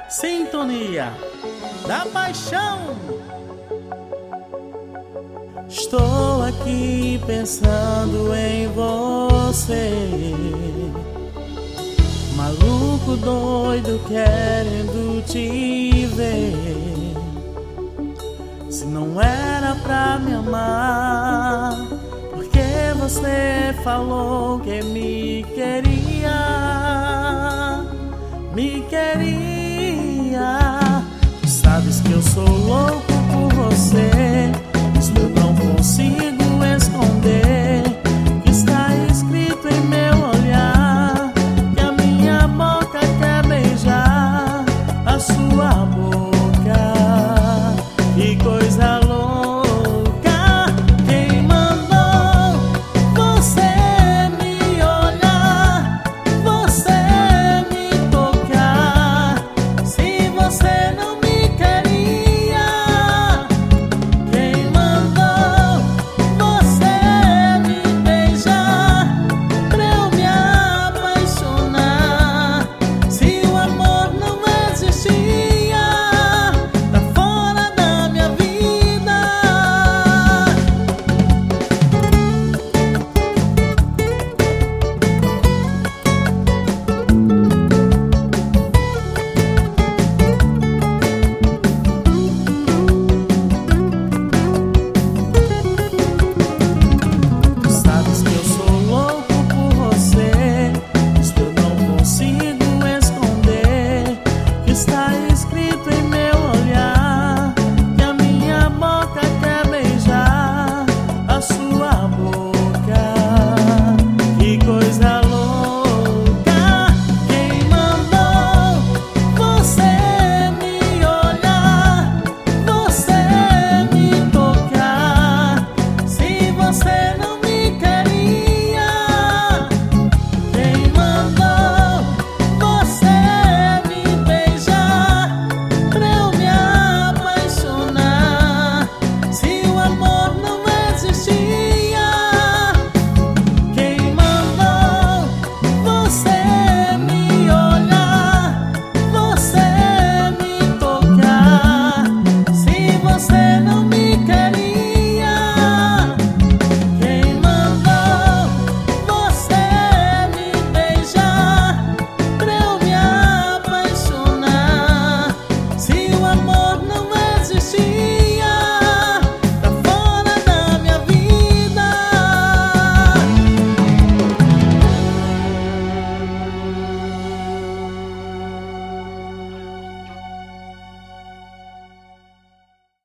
Sintonia da paixão. Estou aqui pensando em você, maluco doido querendo te ver. Se não era pra me amar, porque você falou que me queria, me queria. Tu sabes que eu sou louco por você, mesmo eu não consigo